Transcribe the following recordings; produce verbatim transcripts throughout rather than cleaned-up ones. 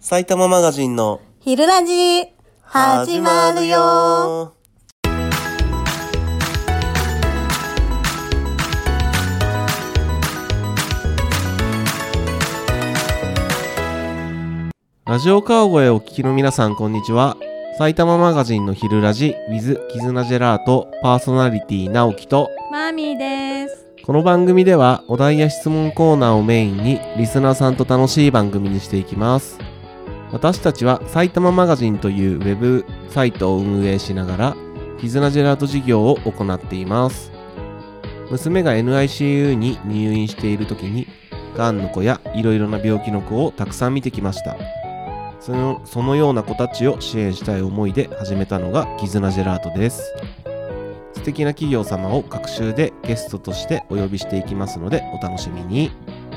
埼玉マガジンの昼ラジ始まるよ。 ラジオ川越をお聞きの皆さん、こんにちは。埼玉マガジンの昼ラジ with 絆ジェラートパーソナリティ直樹とマーミーです。 この番組ではお題や質問コーナーをメインにリスナーさんと楽しい番組にしていきます。私たちは埼玉マガジンというウェブサイトを運営しながら絆ジェラート事業を行っています。娘が エヌアイシーユー に入院している時にがんの子やいろいろな病気の子をたくさん見てきました。その、そのような子たちを支援したい思いで始めたのが絆ジェラートです。素敵な企業様を各週でゲストとしてお呼びしていきますのでお楽しみに。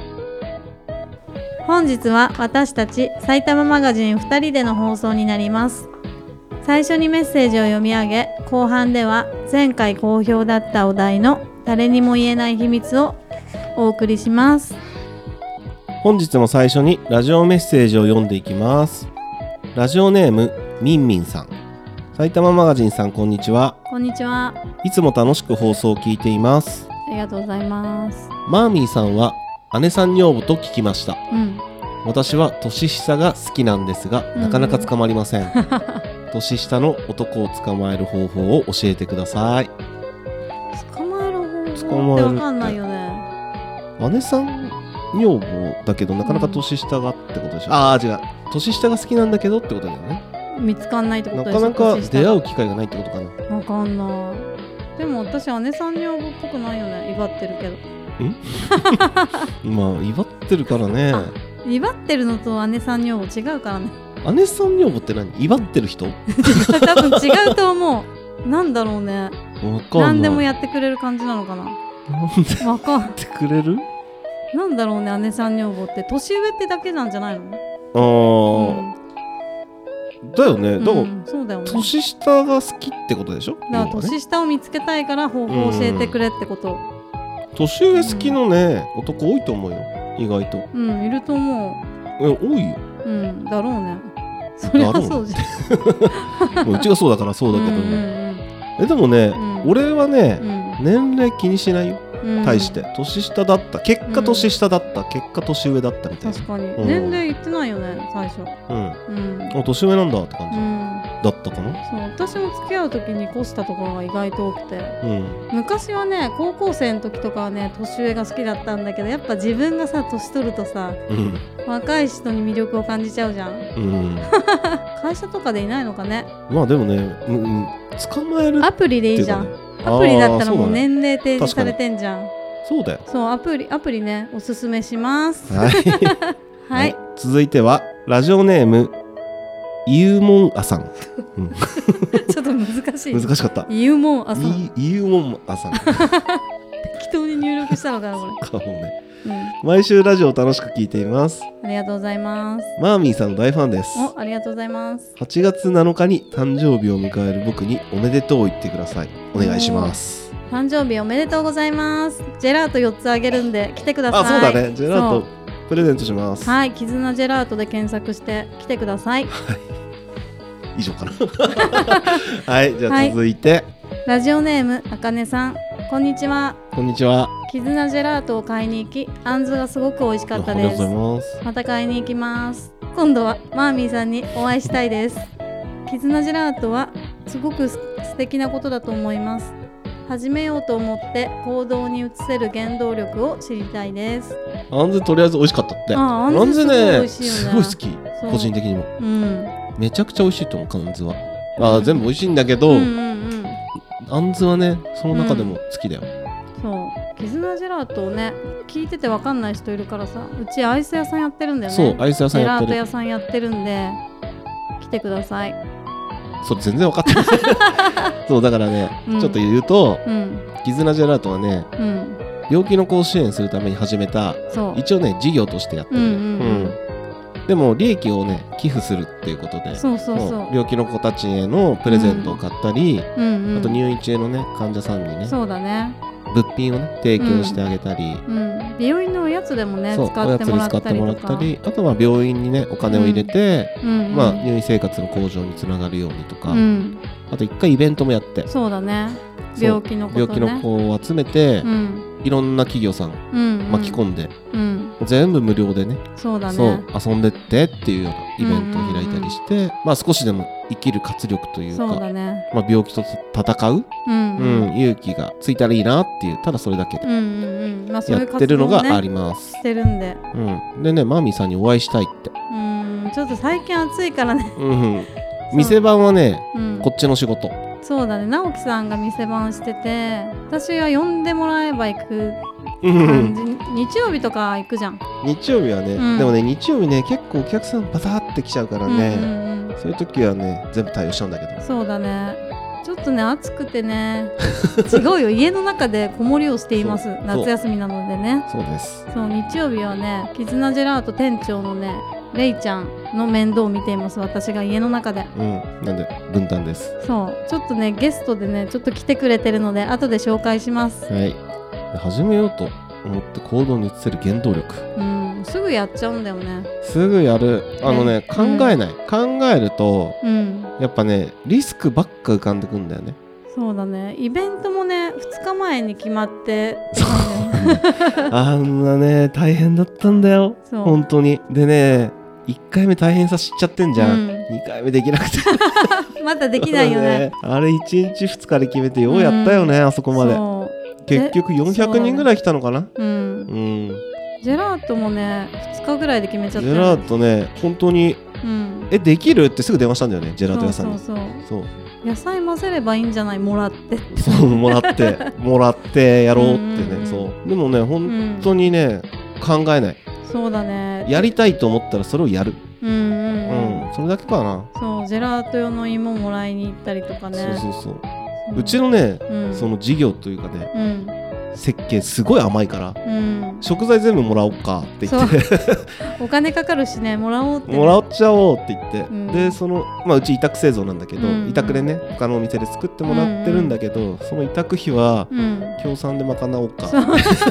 本日は私たち埼玉マガジンふたりでの放送になります。最初にメッセージを読み上げ、後半では前回好評だったお題の誰にも言えない秘密をお送りします。 本日も最初にラジオメッセージを読んでいきます。ラジオネームみんみんさん。埼玉マガジンさん、こんにちは。 こんにちは。 いつも楽しく放送を聞いています。 ありがとうございます。 マーミーさんは姉さん女房と聞きました。 うん、 私は年下が好きなんですが、なかなか捕まりません。年下の男を捕まえる方法を教えてください。 捕まえる方法ってわかんないよね。 姉さん女房だけどなかなか年下がってことでしょ、うん、ああ違う、年下が好きなんだけどってことだよね。 見つかんないってことでしょ。 なかなか出会う機会がないってことかな。 わかんない。でも私姉さん女房っぽくないよね。威張ってるけど。ん今威張ってるからね。 威張ってるのと姉さん女房違うからね。姉さん女房って何？威張ってる人？ 多分違うと思う。なんだろうね。 わかんない。 何でもやってくれる感じなのかな。 なんでわかんやってくれる？ なんだろうね。姉さん女房って年上ってだけなんじゃないの？ ああ、うん、だよね。だから、うん、 そうだよね。 年下が好きってことでしょ。 だから年下を見つけたいから方法を教えてくれってこと。 年上好きのね、うん、男多いと思うよ。意外と。 うん、いると思う。え、多いよ。 うん、だろうね。それはそうじゃん。 うちがそうだからそうだけどね。うんうんうん、えでもね、うん、俺はね、うん、年齢気にしないよ。うん、対して年下だった、結果年下だった、うん、結果年上だったみたいな。 確かに、うん、年齢言ってないよね最初。うん、 うん、年上なんだって感じ、うん、だったかな。 そう私も付き合う時に越したところが意外と多くて、うん、昔はね高校生の時とかはね年上が好きだったんだけど、やっぱ自分がさ年取るとさ、うん、若い人に魅力を感じちゃうじゃん、うん、会社とかでいないのかね。 まあでもね、うん、捕まえるアプリでいいじゃん。アプリだったらもう年齢提示されてんじゃん。 そうだよ。 そうアプリアプリねおすすめします。 はい、はい、続いてはラジオネームイユモンアさん、うん、 ちょっと難しい。 難しかった。 イユモンアさん。 イユモンアさん。 適当に入力したのかなこれ。かもね、 うん。毎週ラジオを楽しく聞いています。 ありがとうございます。 マーミーさんの大ファンです。 お、ありがとうございます。 はちがつなのかに誕生日を迎える僕におめでとうを言ってください。お願いします。 誕生日おめでとうございます。ジェラートよっつあげるんで来てください。 あ、そうだね。ジェラートプレゼントします。 はい、絆ジェラートで検索して来てください。はい。 以上かな。はい、じゃあ続いて、はい、 ラジオネームあかねさん、こんにちは。 こんにちは。 絆ジェラートを買いに行き、あんずがすごく美味しかったです。 ありがとうございます。 また買いに行きます。今度はマーミーさんにお会いしたいです。絆ジェラートはすごく素敵なことだと思います。始めようと思って行動に移せる原動力を知りたいです。 あんずとりあえず美味しかったって。 ああんずね、 すごい好き。個人的にも、うん、めちゃくちゃ美味しいと思う。あんずは、あ、うん、全部美味しいんだけど、うんうんうん、あんずはねその中でも好きだよ、 うん、そう絆ジェラートをね聞いてて分かんない人いるからさ、うちアイス屋さんやってるんだよね。 そうアイス屋さんやってる、 ジェラート屋さんやってるんで来てください。 それ全然分かってない。そうだからね、うん、ちょっと言うと、うん、絆ジェラートはね、うん、病気の子を支援するために始めた一応ね事業としてやってる、うんうんうんうん、でも利益をね寄付するっていうことで、 そうそうそう、 病気の子たちへのプレゼントを買ったり、うんうんうん、あと入院中のね患者さんにね、 そうだね、 物品をね提供してあげたり、 うんうん、美容院のおやつでもね使ってもらったりとか、おやつに使ってもらったり、 あとは病院にねお金を入れて、 うんうん、 まあ、入院生活の向上につながるようにとか、 うん、 あと一回イベントもやって、 そうだね、病気の子、ね、 病気の子を集めて、うん、いろんな企業さん巻き込んで、うんうん、全部無料でね、 そうだね、 そう遊んでってっていうようなイベントを開いたりして、うんうんうん、まあ、少しでも生きる活力というか、 そうだね、 まあ、病気と戦う、うんうんうん、勇気がついたらいいなっていう、ただそれだけでやってるのがあります。 してるんで、 うん、でね、マーミーさんにお会いしたいって。 うん、ちょっと最近暑いからね、 うん、店番はね、うん、こっちの仕事。 そうだね、直樹さんが店番してて、私は呼んでもらえば行く感じ、うん、日曜日とか行くじゃん。 日曜日はね、うん、でもね日曜日ね結構お客さんバターって来ちゃうからね、うんうんうん、そういう時はね全部対応しちゃうんだけど。 そうだね、ちょっとね暑くてね違うよ、家の中で子守りをしています。夏休みなのでね。 そうです。 そう、日曜日はね絆ジェラート店長のねレイちゃんの面倒を見ています、私が家の中で。 うん、なんで分担です。 そう、ちょっとねゲストでねちょっと来てくれてるので後で紹介します。 はい、始めようと思って行動に移せる原動力。 うん、すぐやっちゃうんだよね。 すぐやる。あのね、考えない、うん、考えると、うん、やっぱねリスクばっか浮かんでくんだよね。 そうだね、イベントもねふつかまえに決まってあんなね大変だったんだよ本当に。でねいっかいめ大変さ知っちゃってんじゃん、うん、にかいめできなくてまだできないよ ね, ねあれいちにちふつかで決めてようやったよね、うん、あそこまで。結局よんひゃくにんぐらい来たのかな。う、うん、 ジェラートもねふつかぐらいで決めちゃったよね。 ジェラートね本当に、うん、えできるってすぐ電話したんだよね、ジェラート屋さんに。そうそうそうそう、 野菜混ぜればいいんじゃない、もらってそうもらってもらってやろうってね、うんうんうん、そうでもね本当にね、うん、考えない。そうだね、やりたいと思ったらそれをやる。うんうんうん、うん、それだけかな。 そう、ジェラート用の芋もらいに行ったりとかね。 そうそうそう、うん、うちのね、うん、その事業というかね、うん、設計すごい甘いから、うん、食材全部もらおうかって言ってお金かかるしね、もらおうって、ね、 もらっちゃおうって言って、うん、でその、まあ、うち委託製造なんだけど、うんうん、委託でね他のお店で作ってもらってるんだけど、うんうん、その委託費は、うん、協賛で賄おうかって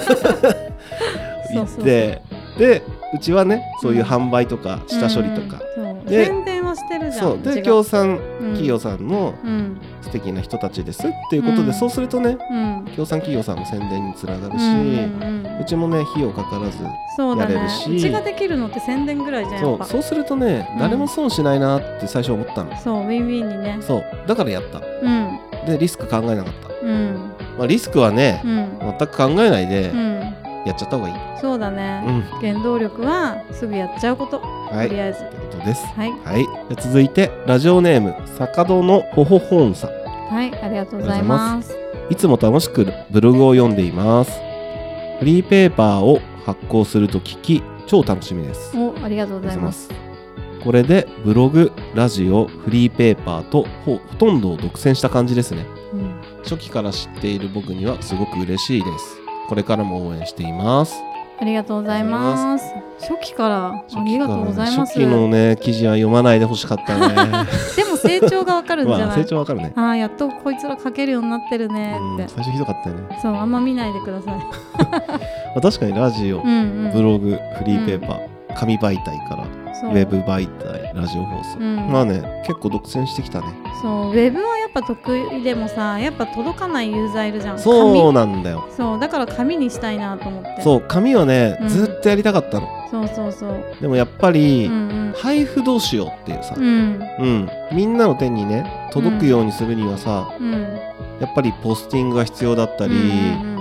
言ってでうちはねそういう販売とか下処理とか、 うん、で宣伝はしてるじゃん。そうで協賛企業さんの素敵な人たちですっていうことで、うん、そうするとね、うん、協賛企業さんも宣伝につながるし、うんうんうん、うちもね費用かからずやれるし、 そうだね、うちができるのって宣伝ぐらいじゃん。 そう、そうするとね、うん、誰も損しないなって最初思ったの。 そう、ウィンウィンにね。 そうだからやった、うん、でリスク考えなかった、うんまあ、リスクはね、うん、全く考えないで、うんやっちゃった方がいい。そうだね、うん、 原動力はすぐやっちゃうこと、 はい、 とりあえずということです。はい、はい、続いてラジオネーム坂戸のほほほんさん。 はい、ありがとうございます。 いつも楽しくブログを読んでいます。フリーペーパーを発行すると聞き超楽しみです。 お、ありがとうございます。 これでブログ、ラジオ、フリーペーパーと ほ, ほとんどを独占した感じですね、うん、初期から知っている僕にはすごく嬉しいです。これからも応援しています。 ありがとうございます。初期からありがとうございます。 初期のね記事は読まないでほしかったねでも成長がわかるんじゃない、まあ、 成長わかるね。 あ、やっとこいつら書けるようになってるねって。 最初ひどかったよね。 そう、あんま見ないでください確かにラジオ、うんうん、ブログ、フリーペーパー、うん、紙媒体からウェブ媒体、ラジオ放送、うん、まあね結構独占してきたね。 そう、ウェブはやっぱ得意でもさ、やっぱ届かないユーザーいるじゃん。 そうなんだよ。 そうだから紙にしたいなと思って。 そう、紙はね、うん、ずっとやりたかったの。 そうそうそう。 でもやっぱり、うんうん、配布どうしようっていうさ、うん、うん、みんなの手にね届くようにするにはさ、うん、やっぱりポスティングが必要だったり、うんうんうん、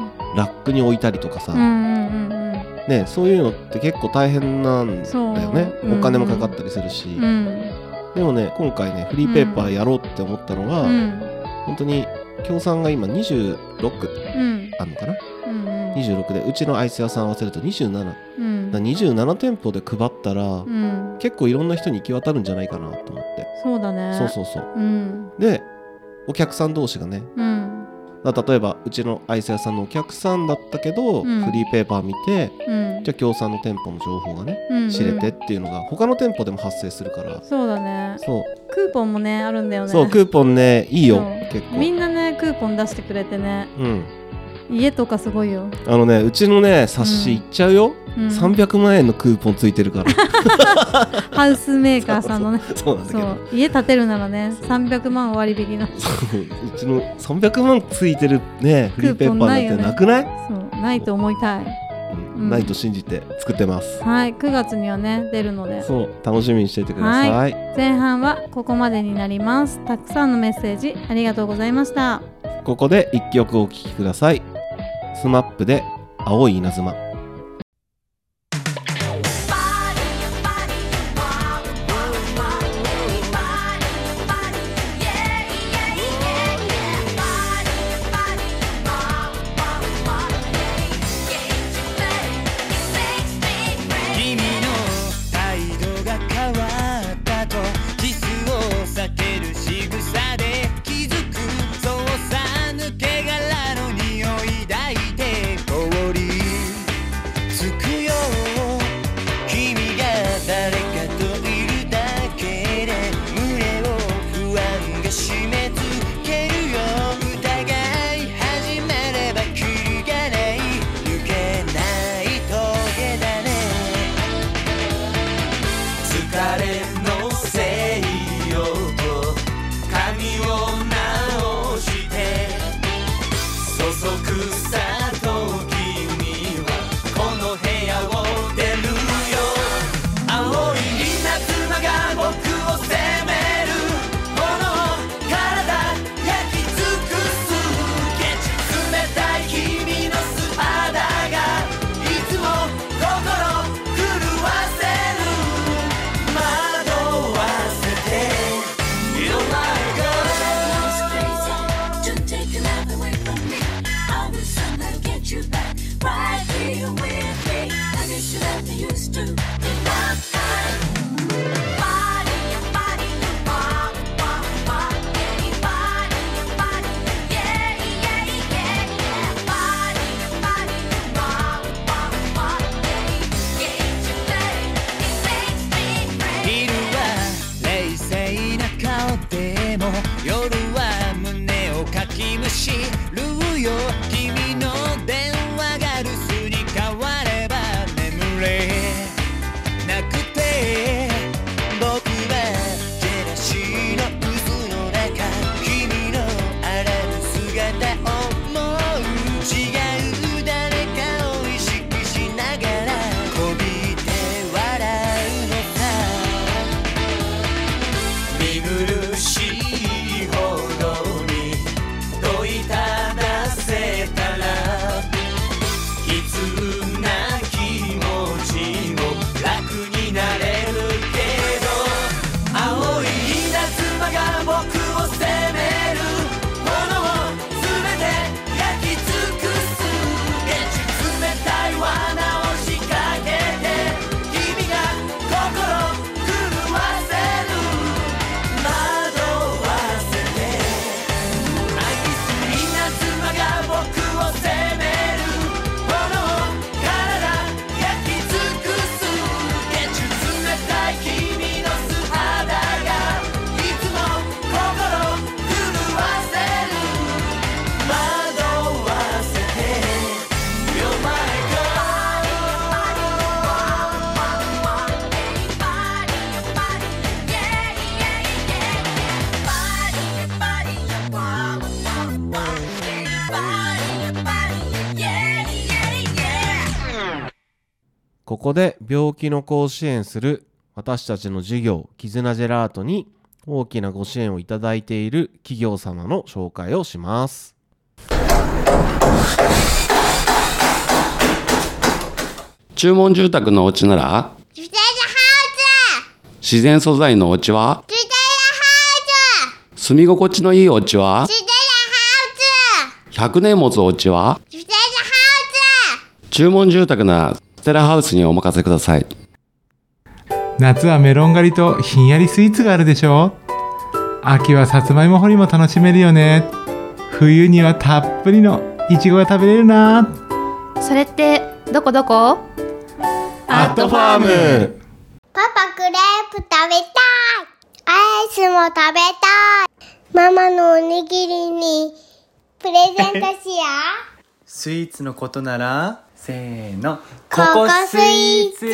ラックに置いたりとかさ、うんうんうんね、そういうのって結構大変なんだよね、うんうん、お金もかかったりするし、うん、でもね今回ねフリーペーパーやろうって思ったのは、うん、本当に協賛が今にじゅうろくあるのかな、うんうん、にじゅうろくでうちのアイス屋さん合わせるとにじゅうなな、うん、だにじゅうなな店舗で配ったら、うん、結構いろんな人に行き渡るんじゃないかなと思って。 そうだね。 そうそうそう、うん、でお客さん同士がね、うん例えばうちのアイス屋さんのお客さんだったけど、うん、フリーペーパー見て、うん、じゃあ協賛の店舗の情報がね、うんうん、知れてっていうのが他の店舗でも発生するから。 そうだね。そうクーポンもねあるんだよね。 そうクーポンねいいよ結構。 みんなねクーポン出してくれてね。うん家とかすごいよ。 あのね、うちのね冊子いっちゃうよ、うん、さんびゃくまんえんのクーポンついてるからハウスメーカーさんのねそうなんだけど、そう家建てるならねさんびゃくまん割引のうちのさんびゃくまんついてるねフリーペーパーなんてなくない？ そうないと思いたい、 うん、ないと信じて作ってます、 うん、はいくがつにはね出るので、 そう楽しみにしていてください、はい、 前半はここまでになります。たくさんのメッセージありがとうございました。 ここでいっきょくお聴きください。スマップで青い稲妻。ここで病気の子を支援する私たちの事業絆ジェラートに大きなご支援をいただいている企業様の紹介をします。 注文住宅のお家ならジュテラハウス、自然素材のお家はジュテラハウス、住み心地のいいお家はジュテラハウス、 ひゃくねん持つお家はジュテラハウス。 注文住宅ならステラハウスにお任せください。 夏はメロン狩りとひんやりスイーツがあるでしょ。秋はさつまいも掘りも楽しめるよね。冬にはたっぷりのいちごが食べれるな。 それってどこどこ？ アットファーム。 パパクレープ食べたい。アイスも食べたい。ママのおにぎりにプレゼントしよう。 スイーツのことならせーのココスイーツ。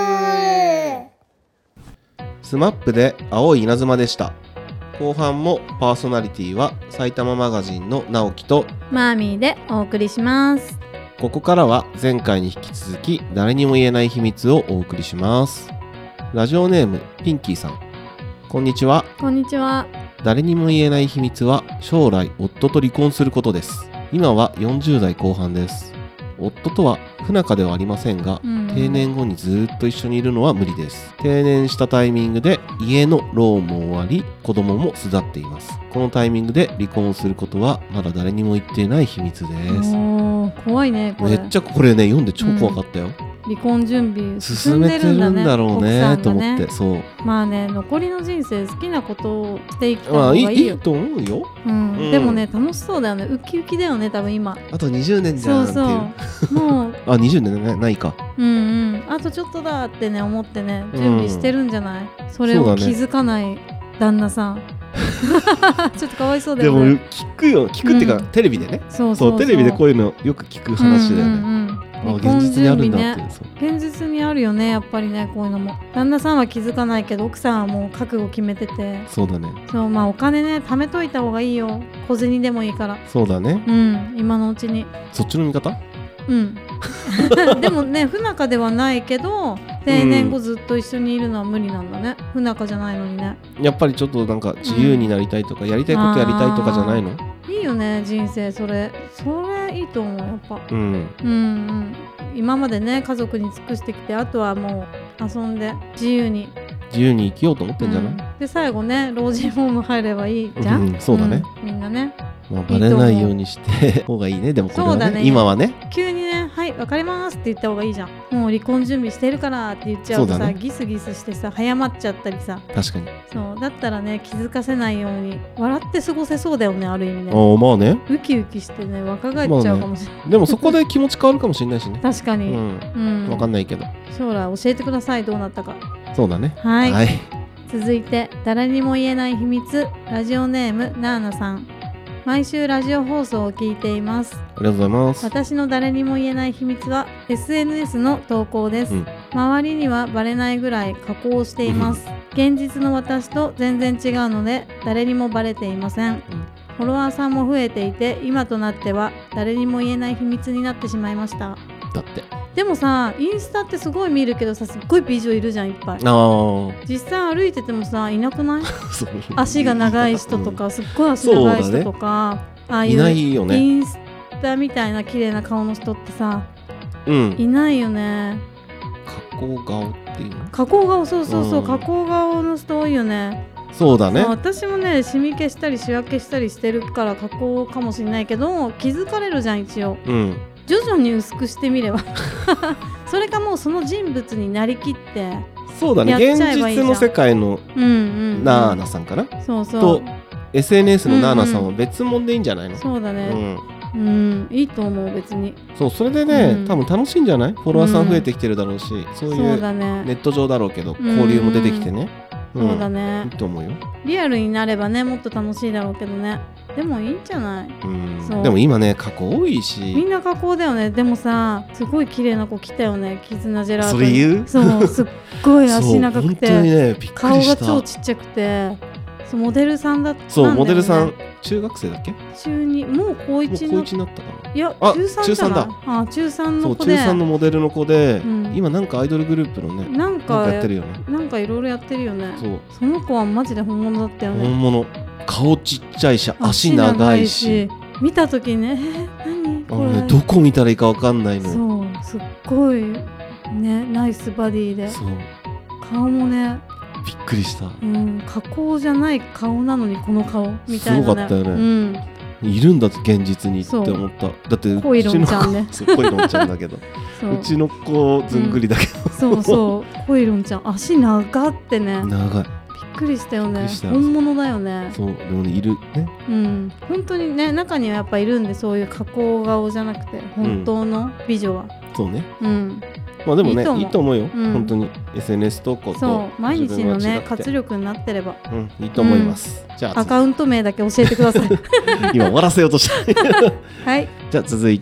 スマップで青い稲妻でした。後半もパーソナリティは埼玉マガジンの直樹とマーミーでお送りします。 ここからは前回に引き続き誰にも言えない秘密をお送りします。ラジオネームピンキーさん、こんにちは。 こんにちは。 誰にも言えない秘密は将来夫と離婚することです。今はよんじゅう代後半です。夫とは不仲ではありませんが、うん、定年後にずっと一緒にいるのは無理です。定年したタイミングで家のローンも終わり、子供も巣立っています。このタイミングで離婚することはまだ誰にも言っていない秘密です。 おー、怖いねこれ。 めっちゃこれね読んで超怖かったよ、うん、 離婚準備進んでるんだね。進めてるんだろうねと思って、そうまあね、残りの人生好きなことをしていきた方がいいよ、まあ、いい、 いいと思うよ、 うんうん、でもね楽しそうだよね。ウキウキだよね多分今。あとにじゅうねんじゃんっていう。 そうそうもうあにじゅうねんな、ないか。 うんうん、あとちょっとだってね思ってね準備してるんじゃない、うん、それを気づかない旦那さん、ね、ちょっとかわいそうだよね。 でも聞くよ、聞くっていうか、うん、テレビでね。 そうそうそう、 テレビでこういうのよく聞く話だよね、うんうんうん、あ現実にあるんだって、ね、 現実にあるよねやっぱりね。こういうのも旦那さんは気づかないけど奥さんはもう覚悟決めてて。 そうだね。 そう、まあお金ね貯めといた方がいいよ。小銭でもいいから。 そうだね、 うん、今のうちに。 そっちの見方。 うんでもね不仲ではないけど定年後ずっと一緒にいるのは無理なんだね、うん、不仲じゃないのにね。 やっぱりちょっとなんか自由になりたいとか、うん、やりたいことやりたいとかじゃないの。 いいよね人生。それそれいいと思うやっぱ、 うん、うんうん今までね家族に尽くしてきて、あとはもう遊んで自由に自由に生きようと思ってんじゃない、 うん、で最後ね老人ホーム入ればいいじゃん、 うん、そうだね、 うん、みんなね、 まあ、バレないようにして方がいいね。でもこれは ね, ね今はね急にねはいわかりますって言った方がいいじゃん。もう離婚準備してるからって言っちゃうとさ、ね、ギスギスしてさ早まっちゃったりさ。 確かにそうだったらね気づかせないように笑って過ごせそうだよねある意味ね。 あまあねウキウキしてね若返っちゃうかもしれない、まあね、でもそこで気持ち変わるかもしれないしね確かに、 うんうん、分かんないけど将来教えてくださいどうなったか。 そうだね。 はい、 はい、 続いて誰にも言えない秘密、ラジオネームナーナさん。毎週ラジオ放送を聞いています。 ありがとうございます。 私の誰にも言えない秘密は エスエヌエス の投稿です、うん、周りにはバレないぐらい加工しています、うん、現実の私と全然違うので誰にもバレていません、うん、フォロワーさんも増えていて今となっては誰にも言えない秘密になってしまいました。 だってでもさインスタってすごい見るけどさすっごい美女いるじゃんいっぱい。 あ実際歩いててもさいなくない足が長い人とか、うん、すっごい足長い人とか、ね、ああいういないよね。 インスタみたいな綺麗な顔の人ってさ、 うん、 いないよね。 加工顔っていうの加工顔そうそうそう、うん、加工顔の人多いよね。 そうだね。 私もねシミ消したりシワ消したりしてるから加工かもしれないけど気づかれるじゃん一応、うん、徐々に薄くしてみればそれかもうその人物になりきってそうだね現実の世界のナーナさんかな、うんうんうん、そうそうと エスエヌエス のナーナさんは別物でいいんじゃないの、 うんうん、そうだね、うん、うん、いいと思う別に。 そうそれでね、うん、多分楽しいんじゃない。フォロワーさん増えてきてるだろうし、うん、そういうネット上だろうけど、ね、交流も出てきてね、 うんうん、そうだね、 いいと思うよ。 リアルになればねもっと楽しいだろうけどね。でもいいんじゃない。うん、 そうでも今ね加工多いしみんな加工だよね。でもさすごい綺麗な子来たよねキズナジェラート。 それ言うそうすっごい足長くて本当にねびっくりした。 顔が超ちっちゃくてそうモデルさんだったんだよね。 そうモデルさん中学生だっけ中にもう高一に な, 高いちになったかな。 いやあ中さん中さんだ。 あ中さんの子でそう中さんのモデルの子で、うん、今なんかアイドルグループのねなんかやってるよね。 なんかいろいろやってるよね。 そうその子はマジで本物だったよね。 本物。顔ちっちゃいし足長いし見た時ねえー、何これ、 ね、どこ見たらいいか分かんないの。 そうすっごいねナイスバディでそう顔もねびっくりした、 うん、加工じゃない顔なのにこの顔みたいな、ね、 すごかったよね、うん、いるんだ現実にって思った。だってコイロンちゃんねそうコイロンちゃんだけどうちの子ずんぐりだけど、うん、 そうそうコイロンちゃん足長ってね長いびっくりしたよね。本物だよね。 そうでもねいるね。 うん本当にね中にはやっぱいるんでそういう加工顔じゃなくて本当の美女は、 うん、そうね。 うんまあでもねいいと思うよ、うん、本当に エスエヌエス 投稿とそう毎日のね活力になってればうんいいと思います、うん、じゃあアカウント名だけ教えてください今終わらせようとしたはいはいじゃあ続いて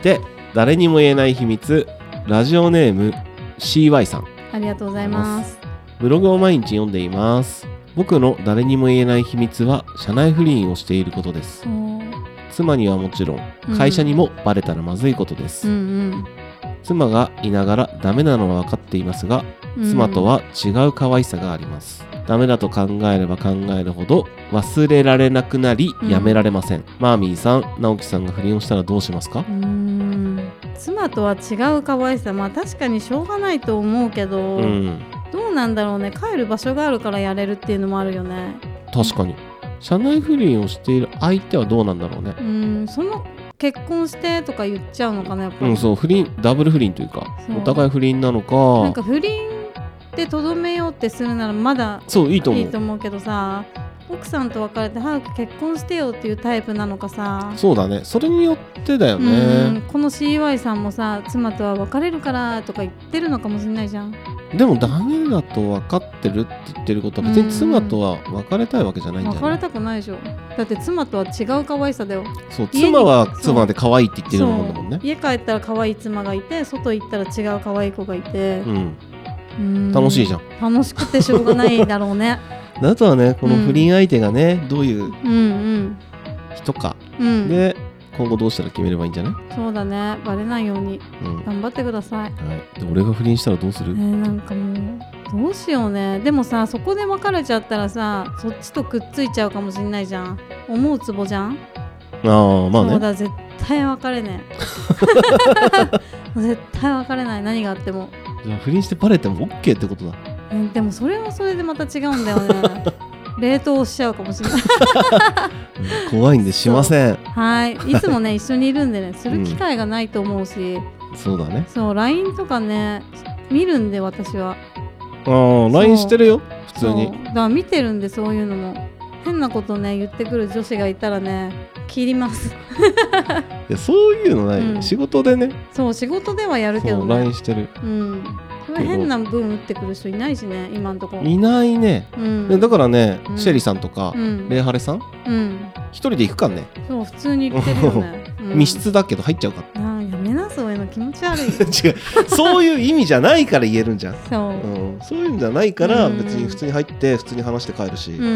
誰にも言えない秘密、ラジオネーム シーワイ さん。 ありがとうございます。 ブログを毎日読んでいます。僕の誰にも言えない秘密は社内不倫をしていることです。妻にはもちろん会社にもバレたらまずいことです、うんうんうん、妻がいながらダメなのは分かっていますが、妻とは違う可愛さがあります。ダメだと考えれば考えるほど忘れられなくなりやめられません、うん、マーミーさん、直樹さんが不倫をしたらどうしますか？うーん、妻とは違う可愛さ、まあ確かにしょうがないと思うけど、うん、どうなんだろうね。帰る場所があるからやれるっていうのもあるよね。 確かに社内不倫をしている相手はどうなんだろうね。 うん、その結婚してとか言っちゃうのかな、やっぱり。 うん、そう、不倫、ダブル不倫というか、お互い不倫なのか。 なんか不倫でとどめようってするならまだそういいと思う。 いいと思うけどさ、奥さんと別れて早く結婚してよっていうタイプなのかさ。 そうだね、それによってだよね。 うん、この シーワイ さんもさ、妻とは別れるからとか言ってるのかもしれないじゃん。 でもダメだと分かってるって言ってることは別に妻とは別れたいわけじゃないんじゃない？ 別れたくないでしょ。だって妻とは違う可愛さだよ。 そう、妻は妻で可愛いって言ってるもんだもんね。 家帰ったら可愛い妻がいて、外行ったら違う可愛い子がいて、うん、うーん、 楽しいじゃん。 楽しくてしょうがないだろうね。 あとはね、この不倫相手がね、うん、どういう人か、うんうん、で今後どうしたら決めればいいんじゃない？ そうだね、バレないように頑張ってください、 うん、はい、で俺が不倫したらどうする？ えー、なんかもうどうしようね。でもさ、そこで別れちゃったらさ、そっちとくっついちゃうかもしれないじゃん。思うツボじゃん。 ああ、まあね。 そうだ、絶対別れねえ。絶対別れない、何があっても。 じゃあ不倫してバレても OK ってことだ。 うん、でもそれはそれでまた違うんだよね。冷凍しちゃうかもしれない。 怖いんでしません。 はい、いつもね一緒にいるんでね、する機会がないと思うし、うん、 そうだね。 そう、ライン とかね見るんで、私は。 ああ、ライン してるよ普通に。 だから見てるんで、そういうのも変なことね言ってくる女子がいたらね、切ります。 いや、そういうのない、うん、仕事でね。 そう、仕事ではやるけどね。 ライン してる。 うん。変な分打ってくる人いないしね、今のところ。 いないね、うん、だからね、うん、シェリさんとか、うん、レイハレさん、うん、一人で行くかんね。 そう、普通に行ってるよね。 うん、密室だけど入っちゃうから。 あ、やめな、そういうの気持ち悪い。 違う、そういう意味じゃないから言えるんじゃん。 そう、 うん、そういうんじゃないから別に普通に入って普通に話して帰るし、うんうんうん、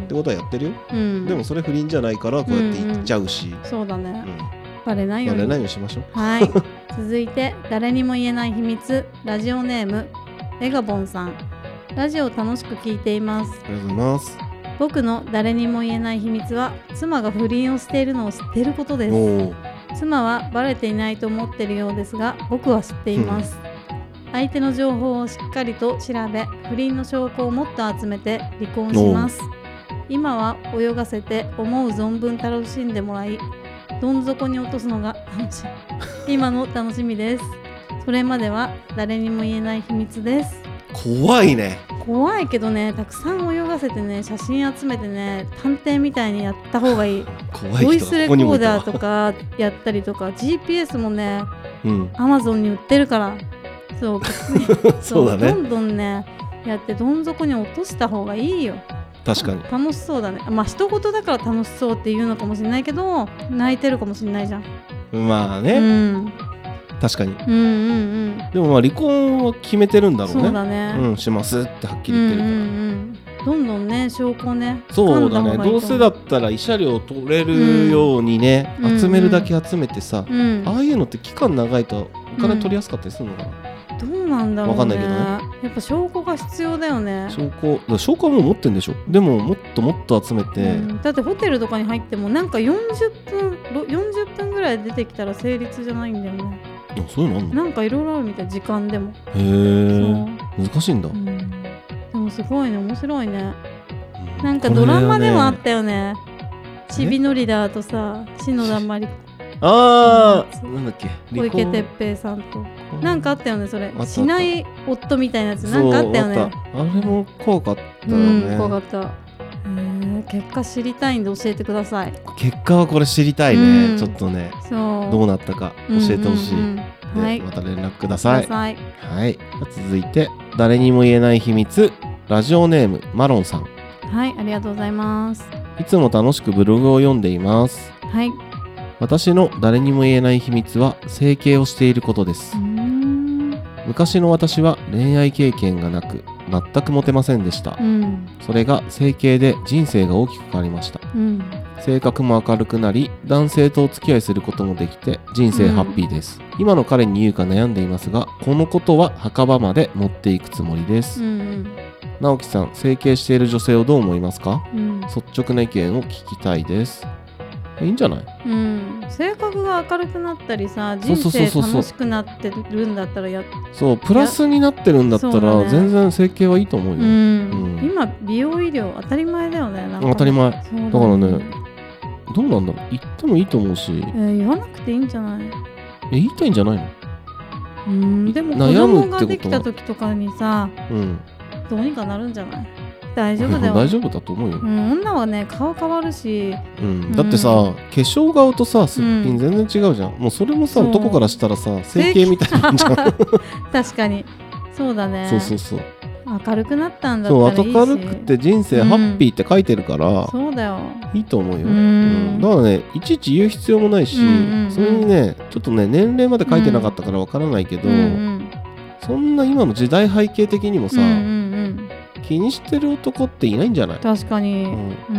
ってことはやってるよ、うん、でもそれ不倫じゃないからこうやって行っちゃうし、うんうん、 そうだね、うん、バレないようにバレないようにしましょう。 はい。続いて、誰にも言えない秘密、ラジオネームエガボンさん。ラジオ楽しく聞いています。 ありがとうございます。 僕の誰にも言えない秘密は、妻が不倫をしているのを知っていることです。妻はバレていないと思っているようですが、僕は知っています。相手の情報をしっかりと調べ、不倫の証拠をもっと集めて離婚します。今は泳がせて思う存分楽しんでもらい、どん底に落とすのが楽しい。今の楽しみです。それまでは誰にも言えない秘密です。 怖いね。 怖いけどね、たくさん泳がせてね、写真集めてね、探偵みたいにやった方がいい。 怖い人がここにもいたわ。 ボイスレコーダーとかやったりとか、ジーピーエス もね、うん、アマゾンに売ってるから、そう、 そうだね。 どんどんねやってどん底に落とした方がいいよ。 確かに楽しそうだね。まあ一言だから楽しそうって言うのかもしれないけど、泣いてるかもしれないじゃん。 まあね、うん、確かに、うんうんうん、でもまあ離婚は決めてるんだろうね。 そうだね、 うん、しますってはっきり言ってるから、うんうんうん、 どんどんね証拠ね。 そうだね、どうせだったら慰謝料取れるようにね、うん、集めるだけ集めてさ、うん、ああいうのって期間長いとお金取りやすかったりするのかな、 うん、どうなんだろうね。 わかんないけどね。 やっぱ証拠が必要だよね。 証拠だ、証拠はもう持ってんでしょ。でももっともっと集めて、うん、 だってホテルとかに入ってもなんかよんじゅっぷんよんじゅっぷんぐらい出てきたら成立じゃないんだよね。 あ、そういうのあんの？ なんかいろいろあるみたい、時間でも。 へー、難しいんだ、うん、 でもすごいね、面白いね、うん、なんかドラマでもあったよね。ちびのりだとさ、篠田麻里子、 あー、なんだっけ、 小池徹平さんとなんかあったよね。それしない夫みたいなやつなんかあったよね。 あれも怖かったよね、 うん、怖かった。えー、結果知りたいんで教えてください。 結果はこれ知りたいね、うん、ちょっとね、そうどうなったか教えてほしい、うんうんうん、はい、また連絡ください。 はい、 はい、続いて誰にも言えない秘密、ラジオネームマロンさん。 はい、ありがとうございます。 いつも楽しくブログを読んでいます。 はい。 私の誰にも言えない秘密は整形をしていることです。昔の私は恋愛経験がなく全くモテませんでした、うん、それが整形で人生が大きく変わりました、うん、性格も明るくなり男性とお付き合いすることもできて人生ハッピーです、うん、今の彼に言うか悩んでいますがこのことは墓場まで持っていくつもりです、うん、直樹さん、整形している女性をどう思いますか、うん、率直な意見を聞きたいです。いいんじゃない？ うん、性格が明るくなったりさ、人生楽しくなってるんだったらやそうプラスになってるんだったら、ね、全然整形はいいと思うよ、うんうん、今美容医療当たり前だよね。なんか当たり前だからね、どうなんだろう、言ってもいいと思うし、えー、言わなくていいんじゃない？ え言いたいんじゃないの？ うんでも子供ができた時とかにさ、うん、どうにかなるんじゃない？大丈夫だよ。 大丈夫だと思うよ、 うん、女はね顔変わるし、 うん、だってさ、うん、化粧顔とさすっぴん全然違うじゃん、うん、もうそれもさ男からしたらさ整形みたいなんじゃん確かにそうだね。 そうそうそう明るくなったんだったらいいし、そう明るくて人生ハッピーって書いてるから、うん、 そうだよいいと思うよ、うん、だからねいちいち言う必要もないし、うんうんうん、それにねちょっとね年齢まで書いてなかったからわからないけど、うんうん、そんな今の時代背景的にもさ、うんうんうん気にしてる男っていないんじゃない？ 確かに、 うんうん、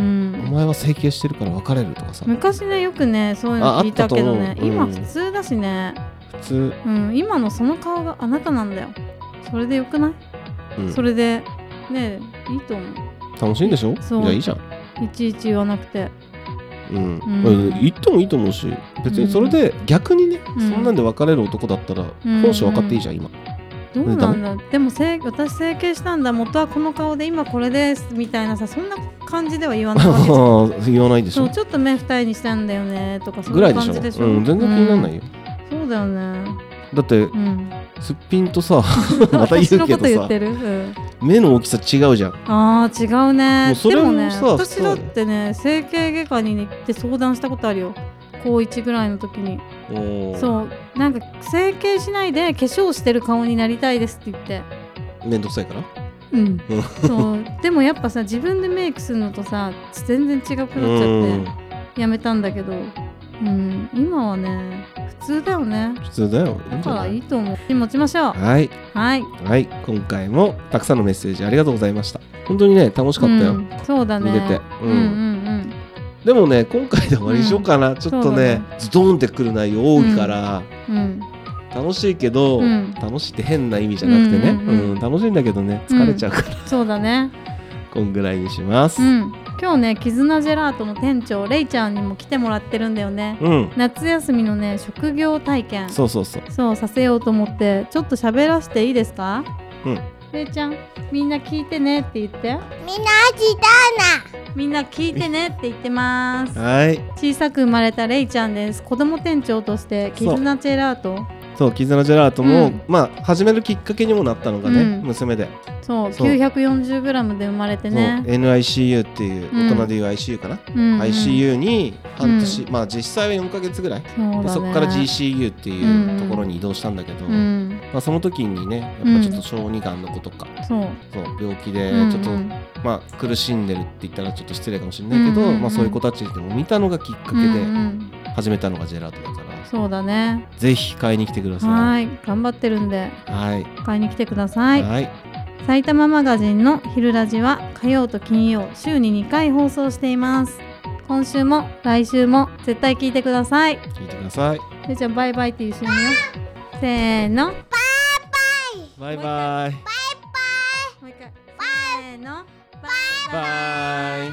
お前は整形してるから別れるとかさ、 昔ねよくねそういうの聞いたけどね、うん、今普通だしね。 普通、 うん、今のその顔があなたなんだよ。それでよくない？うん、それでねいいと思う。 楽しいんでしょ？じゃあいいじゃん。 いちいち言わなくてうん、うん、言ってもいいと思うし、別にそれで逆にね、うん、そんなんで別れる男だったら本性分かっていいじゃん今。 どうなんだ。でも私整形したんだ、元はこの顔で今これですみたいなさ、そんな感じでは言わないわけじゃん。 言わないでしょ。 そうちょっと目二重にしたんだよねとかそういう感じでしょ。 ぐらいでしょ。うん、全然気にならないよ、 うん、そうだよね。 だって、うん、すっぴんとさまた言うけどさ言ってる、うん、 目の大きさ違うじゃん。 あー違うね。 もうそれもさ、 でもね私だってね整形外科に行って相談したことあるよ。高いちぐらいの時に。そうなんか整形しないで化粧してる顔になりたいですって言って。 めんどくさいから。 うんそうでもやっぱさ自分でメイクするのとさ全然違くなっちゃってやめたんだけど、うん、今はね普通だよね。 普通だよ。 だからいいと思う。持ちましょう。 はいはい、 はい、今回もたくさんのメッセージありがとうございました。本当にね楽しかったよ、うん、 そうだね。 見れて、 うん、うんうんうんでもね今回で終わりにしようかな、うん、ちょっと ね, ねズドンってくる内容多いから、うんうん、楽しいけど、うん、楽しいって変な意味じゃなくてね、うんうんうんうん、楽しいんだけどね疲れちゃうから、 うん、そうだねこんぐらいにします、 うん、今日ね絆ジェラートの店長レイちゃんにも来てもらってるんだよね、うん、夏休みのね職業体験そうそうそうそうさせようと思ってちょっと喋らせていいですか。 うんレイちゃんみんな聞いてねって言って。 みんな聞いたな。 みんな聞いてねって言ってます。 はい。 小さく生まれたレイちゃんです。子供店長として絆ジェラートそう絆ジェラートも、うん、まあ始めるきっかけにもなったのがね、うん、娘でそうそう きゅうひゃくよんじゅうグラム で生まれてねエヌアイシーユー っていう、うん、大人でいう アイシーユー かな、うんうん、アイシーユー に半年、うん、まあ実際はよんかげつぐらい そ,、ね、でそこから ジーシーユー っていうところに移動したんだけど、うんまあ、その時にねやっぱちょっと小児がんの子とか、うん、そうそう病気でちょっと、うんうんまあ、苦しんでるって言ったらちょっと失礼かもしれないけど、うんうんうんまあ、そういう子たちでも見たのがきっかけで始めたのがジェラートだから、 そうだねぜひ買いに来てください。 はい頑張ってるんで、 はい、 買いに来てください。 はい埼玉マガジンの昼ラジは火曜と金曜週ににかい放送しています。今週も来週も絶対聞いてください。 聞いてください。 でじゃあバイバイっていう瞬間よ。せーのバイバイバイバイバイバイもう一回せーのバイバイ